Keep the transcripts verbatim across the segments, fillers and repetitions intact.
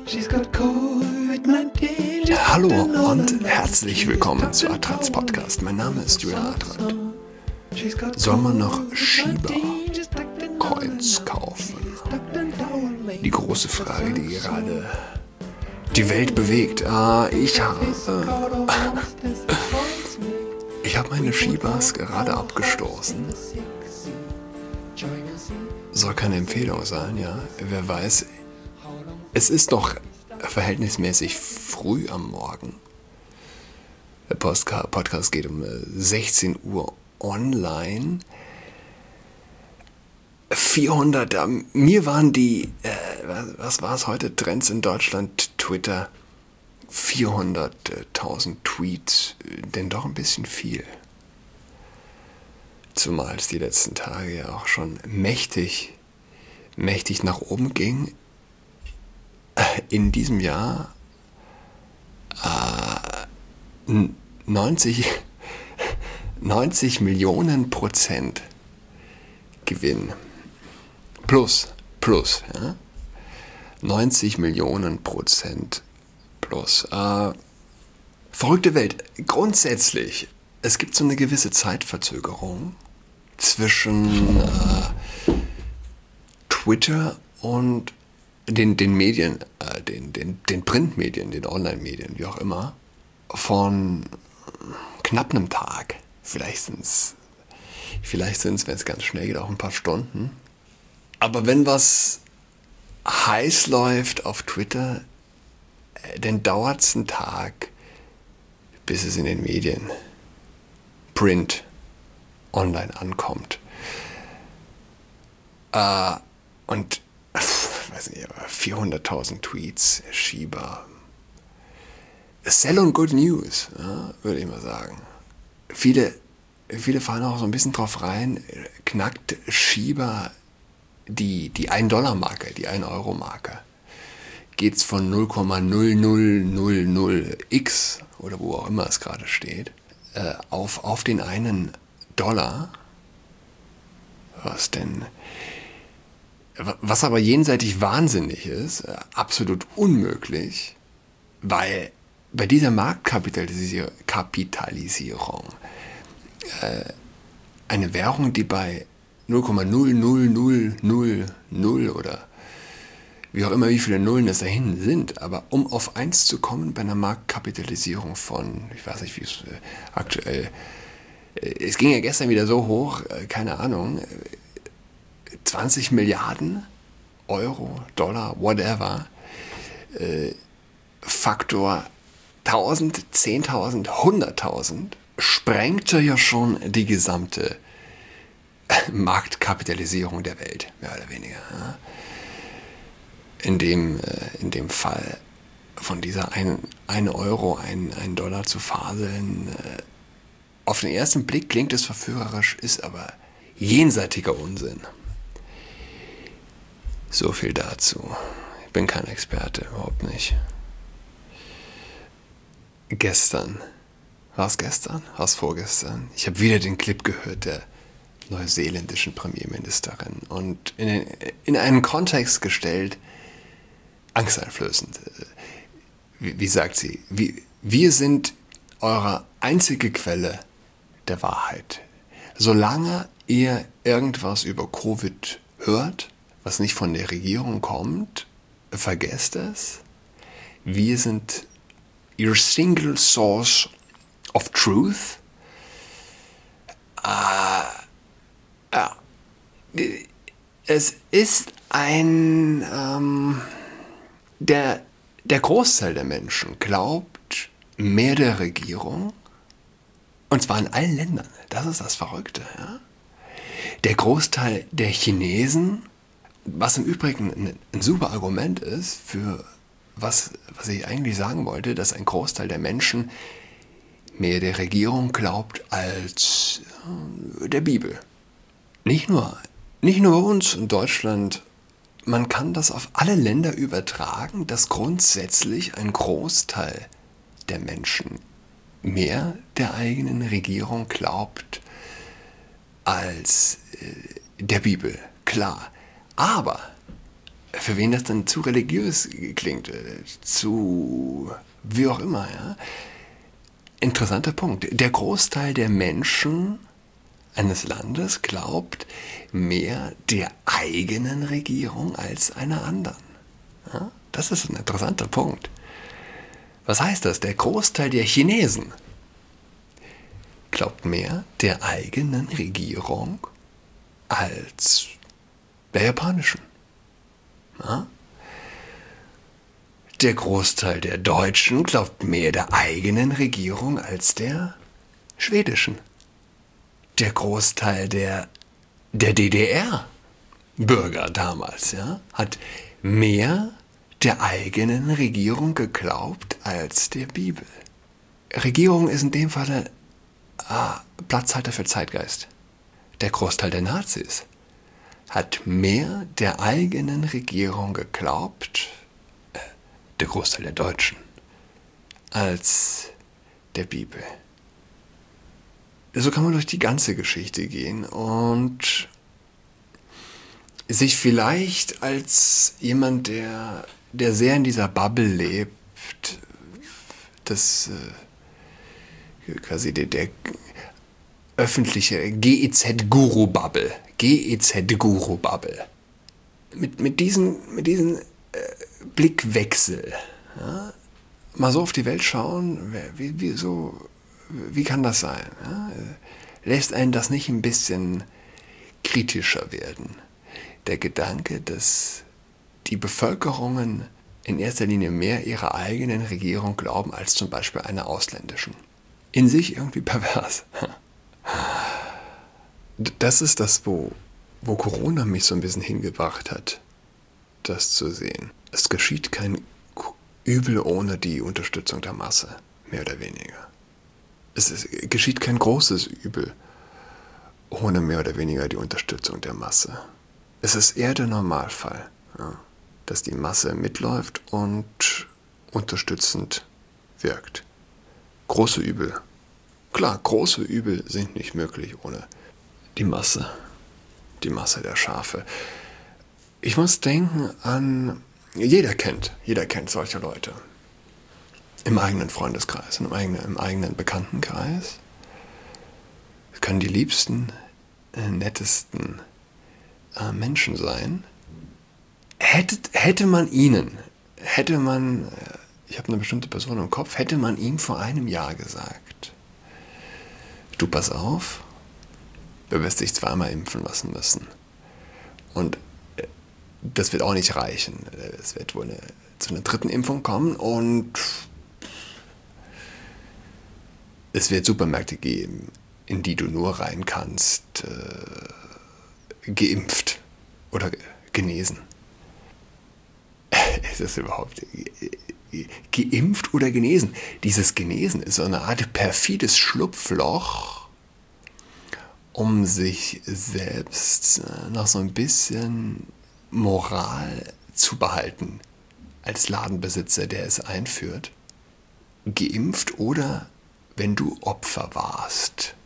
Hallo und herzlich willkommen zu Adrats Podcast. Mein Name ist Julian Adrat. Soll man noch Shiba-Coins kaufen? Die große Frage, die gerade die Welt bewegt. Ah, ich habe... Ich habe meine Shibas gerade abgestoßen. Soll keine Empfehlung sein, ja. Wer weiß, es ist noch verhältnismäßig früh am Morgen. Der Postka- Podcast geht um sechzehn Uhr online. vierhundert, äh, mir waren die, äh, was, was war es heute, Trends in Deutschland, Twitter, vierhunderttausend Tweets, denn doch ein bisschen viel. Zumal es die letzten Tage ja auch schon mächtig, mächtig nach oben ging. In diesem Jahr äh, neunzig, neunzig Millionen Prozent Gewinn. Plus, plus, ja. neunzig Millionen Prozent plus. Äh, verrückte Welt. Grundsätzlich, es gibt so eine gewisse Zeitverzögerung zwischen äh, Twitter und den, den Medien, äh, den, den, den Printmedien, den Online-Medien, wie auch immer, von knapp einem Tag. Vielleicht sind es, vielleicht sind es, wenn es ganz schnell geht, auch ein paar Stunden. Aber wenn was heiß läuft auf Twitter, äh, dann dauert es einen Tag, bis es in den Medien, Print, online ankommt. Äh, und weiß nicht, vierhunderttausend Tweets, Shiba. Sell on good news, ja, würde ich mal sagen. Viele, viele fallen auch so ein bisschen drauf rein, knackt Shiba die, die ein Dollar Marke, die ein Euro Marke. Geht's von null Komma null null null null x oder wo auch immer es gerade steht, äh, auf, auf den einen Dollar. Was denn... Was aber jenseitig wahnsinnig ist, äh, absolut unmöglich, weil bei dieser Marktkapitalisierung Kapitalisierung, äh, eine Währung, die bei null Komma null null null null null oder wie auch immer, wie viele Nullen es dahin sind, aber um auf eins zu kommen bei einer Marktkapitalisierung von, ich weiß nicht, wie es äh, aktuell, äh, es ging ja gestern wieder so hoch, äh, keine Ahnung, äh, zwanzig Milliarden Euro, Dollar, whatever, äh, Faktor tausend, zehntausend, hunderttausend sprengte ja schon die gesamte Marktkapitalisierung der Welt, mehr oder weniger. Ja. In dem, äh, in dem Fall von dieser ein Euro, ein Dollar zu faseln, äh, auf den ersten Blick klingt es verführerisch, ist aber jenseitiger Unsinn. So viel dazu. Ich bin kein Experte, überhaupt nicht. Gestern, war es gestern? War es vorgestern? Ich habe wieder den Clip gehört der neuseeländischen Premierministerin und in, den, in einen Kontext gestellt, angsteinflößend. Wie, wie sagt sie? Wie, wir sind eure einzige Quelle der Wahrheit. Solange ihr irgendwas über Covid hört, was nicht von der Regierung kommt, vergesst es. Wir sind your single source of truth. Äh, ja. Es ist ein... Ähm, der, der Großteil der Menschen glaubt mehr der Regierung, und zwar in allen Ländern. Das ist das Verrückte. Ja? Der Großteil der Chinesen, was im Übrigen ein, ein super Argument ist für was, was ich eigentlich sagen wollte, dass ein Großteil der Menschen mehr der Regierung glaubt als äh, der Bibel. Nicht nur, nicht nur bei uns in Deutschland, man kann das auf alle Länder übertragen, dass grundsätzlich ein Großteil der Menschen mehr der eigenen Regierung glaubt als äh, der Bibel. Klar. Aber für wen das dann zu religiös klingt, zu wie auch immer. Ja? Interessanter Punkt. Der Großteil der Menschen eines Landes glaubt mehr der eigenen Regierung als einer anderen. Ja? Das ist ein interessanter Punkt. Was heißt das? Der Großteil der Chinesen glaubt mehr der eigenen Regierung als der japanischen. Ja? Der Großteil der Deutschen glaubt mehr der eigenen Regierung als der schwedischen. Der Großteil der, der D D R-Bürger damals, ja, hat mehr der eigenen Regierung geglaubt als der Bibel. Regierung ist in dem Fall ah, Platzhalter für Zeitgeist. Der Großteil der Nazis hat mehr der eigenen Regierung geglaubt, äh, der Großteil der Deutschen, als der Bibel. So kann man durch die ganze Geschichte gehen und sich vielleicht als jemand, der, der sehr in dieser Bubble lebt, das äh, quasi der, der öffentliche G E Z-Guru-Bubble, G E Z-Guru-Bubble, mit, mit diesen, mit diesen äh, Blickwechsel, ja, mal so auf die Welt schauen, wie, wie so... Wie kann das sein? Ja? Lässt einen das nicht ein bisschen kritischer werden? Der Gedanke, dass die Bevölkerungen in erster Linie mehr ihrer eigenen Regierung glauben als zum Beispiel einer ausländischen. In sich irgendwie pervers. Das ist das, wo, wo Corona mich so ein bisschen hingebracht hat, das zu sehen. Es geschieht kein Übel ohne die Unterstützung der Masse, mehr oder weniger. Es ist, geschieht kein großes Übel ohne mehr oder weniger die Unterstützung der Masse. Es ist eher der Normalfall, ja, dass die Masse mitläuft und unterstützend wirkt. Große Übel. Klar, große Übel sind nicht möglich ohne die Masse. Die Masse der Schafe. Ich muss denken an, jeder kennt, jeder kennt solche Leute. Im eigenen Freundeskreis, im eigenen, im eigenen Bekanntenkreis. Es können die liebsten, äh, nettesten äh, Menschen sein. Hätte, hätte man ihnen, hätte man, äh, ich habe eine bestimmte Person im Kopf, hätte man ihm vor einem Jahr gesagt, du pass auf, du wirst dich zweimal impfen lassen müssen. Und äh, das wird auch nicht reichen. Es wird wohl eine, zu einer dritten Impfung kommen und es wird Supermärkte geben, in die du nur rein kannst, äh, geimpft oder genesen. Ist das überhaupt geimpft oder genesen? Dieses Genesen ist so eine Art perfides Schlupfloch, um sich selbst noch so ein bisschen Moral zu behalten als Ladenbesitzer, der es einführt. Geimpft oder wenn du Opfer warst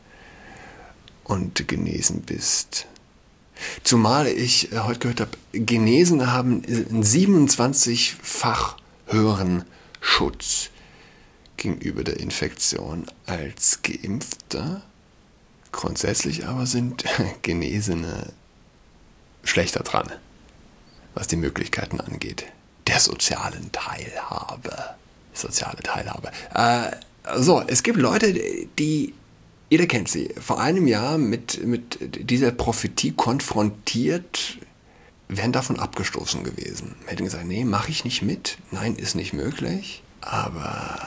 und genesen bist. Zumal ich heute gehört habe, Genesene haben einen siebenundzwanzigfach höheren Schutz gegenüber der Infektion als Geimpfte. Grundsätzlich aber sind Genesene schlechter dran, was die Möglichkeiten angeht, der sozialen Teilhabe. Soziale Teilhabe. Äh, So, es gibt Leute, die, jeder kennt sie, vor einem Jahr mit, mit dieser Prophetie konfrontiert, wären davon abgestoßen gewesen. Hätten gesagt, nee, mache ich nicht mit, nein, ist nicht möglich. Aber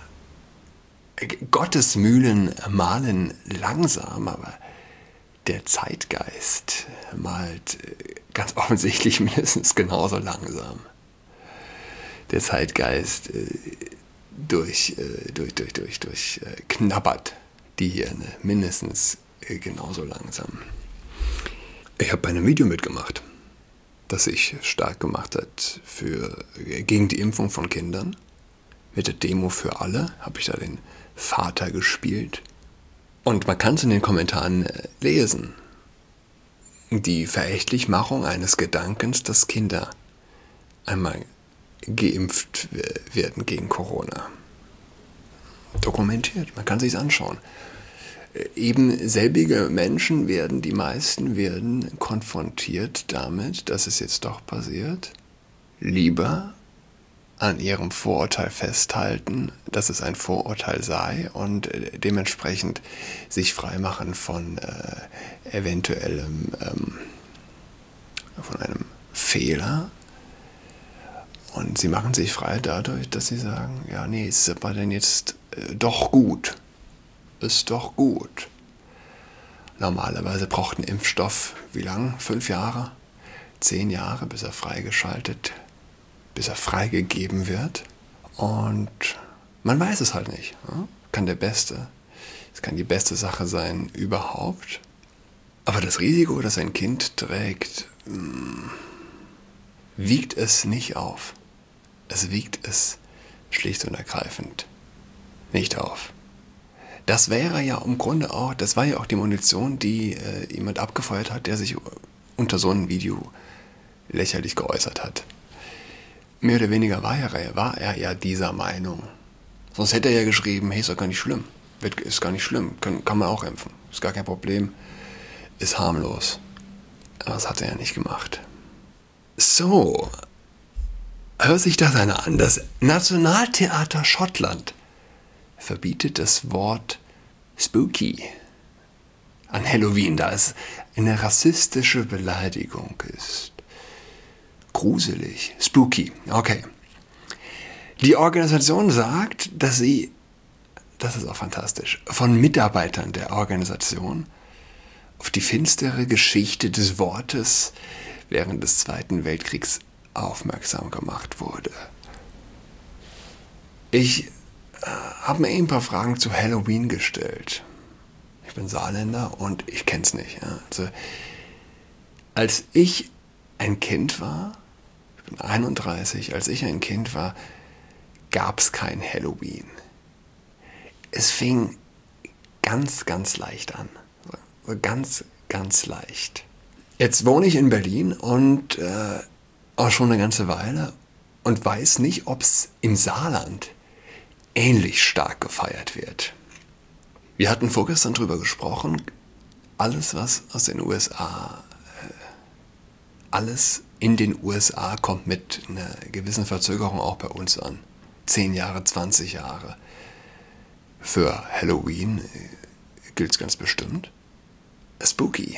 Gottes Mühlen mahlen langsam, aber der Zeitgeist malt ganz offensichtlich mindestens genauso langsam. Der Zeitgeist durch, durch, durch, durch, durch knabbert die Hirne mindestens genauso langsam. Ich habe bei einem Video mitgemacht, das sich stark gemacht hat für, gegen die Impfung von Kindern. Mit der Demo für alle habe ich da den Vater gespielt. Und man kann es in den Kommentaren lesen. Die Verächtlichmachung eines Gedankens, dass Kinder einmal geimpft werden gegen Corona. Dokumentiert, man kann sich's anschauen. Eben selbige Menschen werden, die meisten werden konfrontiert damit, dass es jetzt doch passiert, lieber an ihrem Vorurteil festhalten, dass es ein Vorurteil sei und dementsprechend sich freimachen von äh, eventuellem, ähm, von einem Fehler. Und sie machen sich frei dadurch, dass sie sagen, ja, nee, ist aber denn jetzt äh, doch gut. Ist doch gut. Normalerweise braucht ein Impfstoff wie lang? Fünf Jahre? Zehn Jahre, bis er freigeschaltet, bis er freigegeben wird. Und man weiß es halt nicht. Ja? Kann der beste, es kann die beste Sache sein überhaupt. Aber das Risiko, das ein Kind trägt, mh, wiegt es nicht auf. Es wiegt es schlicht und ergreifend nicht auf. Das wäre ja im Grunde auch, das war ja auch die Munition, die äh, jemand abgefeuert hat, der sich unter so einem Video lächerlich geäußert hat. Mehr oder weniger war er, war er ja dieser Meinung. Sonst hätte er ja geschrieben, hey, ist doch gar nicht schlimm. Ist gar nicht schlimm, kann, kann man auch impfen. Ist gar kein Problem, ist harmlos. Aber das hat er ja nicht gemacht. So, hört sich das einer an. Das Nationaltheater Schottland verbietet das Wort spooky an Halloween, da es eine rassistische Beleidigung ist. Gruselig. Spooky. Okay. Die Organisation sagt, dass sie, das ist auch fantastisch, von Mitarbeitern der Organisation auf die finstere Geschichte des Wortes während des Zweiten Weltkriegs aufmerksam gemacht wurde. Ich äh, habe mir eben ein paar Fragen zu Halloween gestellt. Ich bin Saarländer und ich kenne es nicht. Ja. Also, als ich ein Kind war, ich bin einunddreißig, als ich ein Kind war, gab es kein Halloween. Es fing ganz, ganz leicht an. So ganz, ganz leicht. Jetzt wohne ich in Berlin und äh, auch schon eine ganze Weile und weiß nicht, ob es im Saarland ähnlich stark gefeiert wird. Wir hatten vorgestern drüber gesprochen, alles was aus den U S A, äh, alles in den U S A kommt mit einer gewissen Verzögerung auch bei uns an. Zehn Jahre, zwanzig Jahre. Für Halloween äh, gilt es ganz bestimmt. Spooky.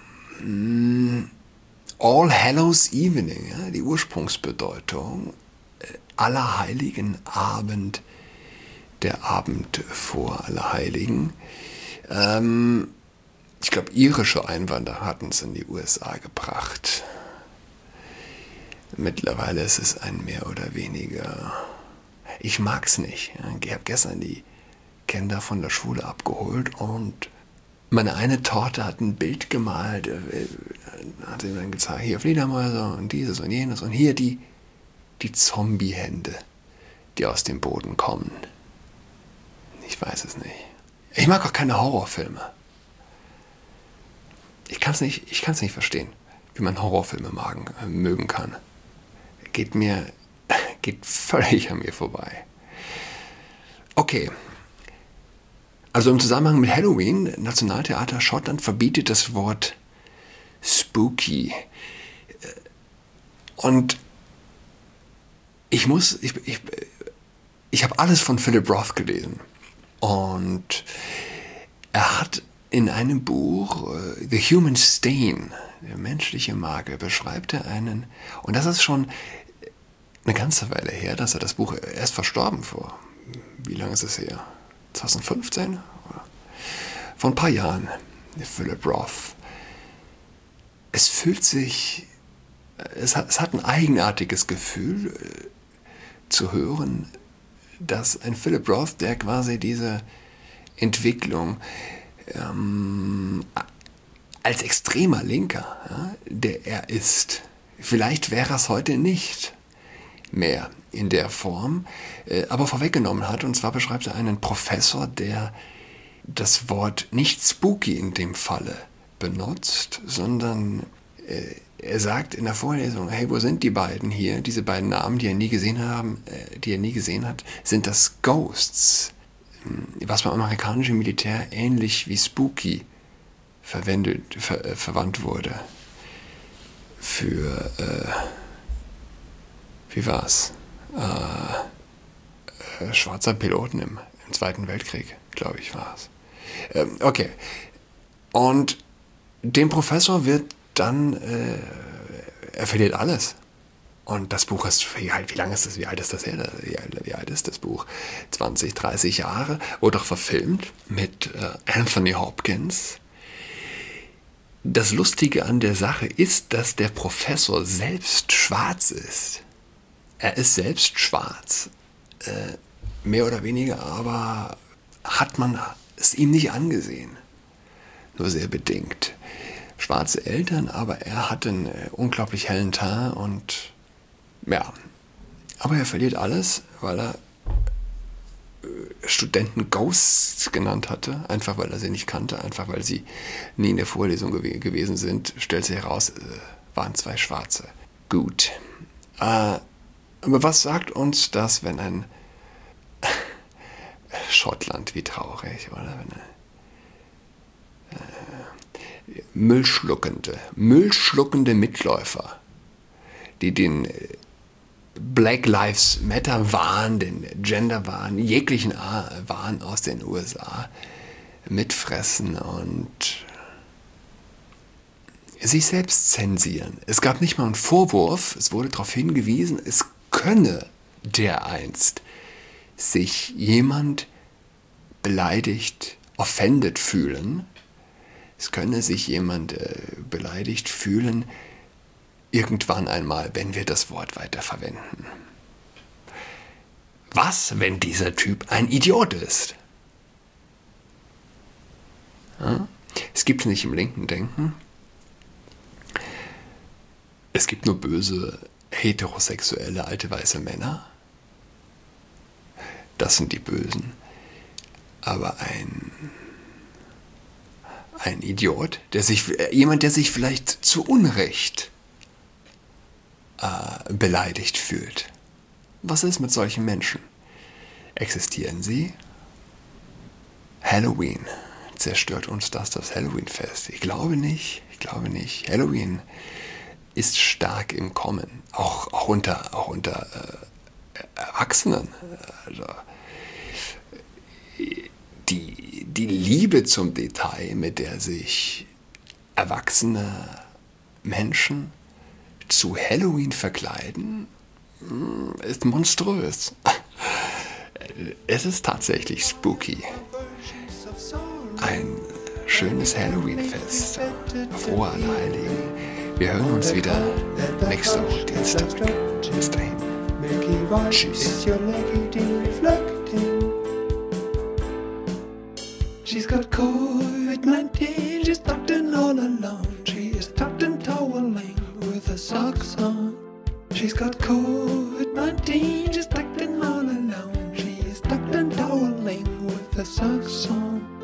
All Hallows Evening, ja, die Ursprungsbedeutung, Allerheiligen Abend, der Abend vor Allerheiligen. Ähm, ich glaube, irische Einwanderer hatten es in die U S A gebracht. Mittlerweile ist es ein mehr oder weniger... Ich mag es nicht. Ja. Ich habe gestern die Kinder von der Schule abgeholt und meine eine Torte hat ein Bild gemalt, hat sie mir dann gezeigt, hier Fledermäuse und dieses und jenes und hier die, die Zombie-Hände, die aus dem Boden kommen. Ich weiß es nicht. Ich mag auch keine Horrorfilme. Ich kann es nicht, ich kann's nicht verstehen, wie man Horrorfilme magen, äh, mögen kann. Geht mir, geht völlig an mir vorbei. Okay. Also im Zusammenhang mit Halloween, Nationaltheater Schottland verbietet das Wort spooky. Und ich muss, ich, ich, ich habe alles von Philip Roth gelesen. Und er hat in einem Buch, uh, The Human Stain, der menschliche Makel, beschreibt er einen, und das ist schon eine ganze Weile her, dass er das Buch, er ist verstorben vor, wie lange ist es her? zwanzig fünfzehn? Vor ein paar Jahren, Philip Roth. Es fühlt sich, es hat, es hat ein eigenartiges Gefühl äh, zu hören, dass ein Philip Roth, der quasi diese Entwicklung ähm, als extremer Linker, ja, der er ist, vielleicht wäre es heute nicht mehr in der Form, äh, aber vorweggenommen hat. Und zwar beschreibt er einen Professor, der das Wort nicht spooky in dem Falle benutzt, sondern Er sagt in der Vorlesung, hey, wo sind die beiden hier? Diese beiden Namen, die er nie gesehen haben, die er nie gesehen hat, sind das Ghosts, was beim amerikanischen Militär ähnlich wie Spooky verwendet, ver, äh, verwandt wurde. Für, äh, wie war's? Äh, äh, schwarzer Piloten im, im Zweiten Weltkrieg, glaube ich, war es. Ähm, okay. Und dem Professor wird dann, äh, er verliert alles. Und das Buch ist, wie, alt, wie lange ist das, wie alt ist das her? Wie alt, wie alt ist das Buch? zwanzig, dreißig Jahre, wurde auch verfilmt mit äh, Anthony Hopkins. Das Lustige an der Sache ist, dass der Professor selbst schwarz ist. Er ist selbst schwarz, äh, mehr oder weniger, aber hat man es ihm nicht angesehen. Nur sehr bedingt. Schwarze Eltern, aber er hat einen äh, unglaublich hellen Teint und ja, aber er verliert alles, weil er äh, Studenten Ghosts genannt hatte, einfach weil er sie nicht kannte, einfach weil sie nie in der Vorlesung gew- gewesen sind, stellt sich heraus, äh, waren zwei Schwarze. Gut. Äh, aber was sagt uns das, wenn ein Schottland, wie traurig, oder? Wenn ein, Müllschluckende, Müllschluckende Mitläufer, die den Black Lives Matter Wahn, den Gender Wahn, jeglichen Wahn aus den U S A mitfressen und sich selbst zensieren. Es gab nicht mal einen Vorwurf, es wurde darauf hingewiesen, es könne dereinst sich jemand beleidigt, offended fühlen. Es könne sich jemand äh, beleidigt fühlen, irgendwann einmal, wenn wir das Wort weiterverwenden. Was, wenn dieser Typ ein Idiot ist? Ja? Es gibt nicht im linken Denken. Es gibt nur böse, heterosexuelle, alte, weiße Männer. Das sind die Bösen. Aber ein... Ein Idiot, der sich, jemand, der sich vielleicht zu Unrecht äh, beleidigt fühlt. Was ist mit solchen Menschen? Existieren sie? Halloween. Zerstört uns das, das Halloween-Fest? Ich glaube nicht. Ich glaube nicht. Halloween ist stark im Kommen. Auch, auch unter, auch unter äh, Erwachsenen. Also, Die, die Liebe zum Detail, mit der sich erwachsene Menschen zu Halloween verkleiden, ist monströs. Es ist tatsächlich spooky. Ein schönes Halloween-Fest. Frohe Allerheiligen. Wir hören uns wieder nächste Woche Dienstag. Bis dahin. Tschüss. She's got COVID nineteen, she's tucked in all alone. She is tucked in toweling with her socks on. She's got COVID nineteen, she's tucked in all alone. She is tucked in toweling with her socks on.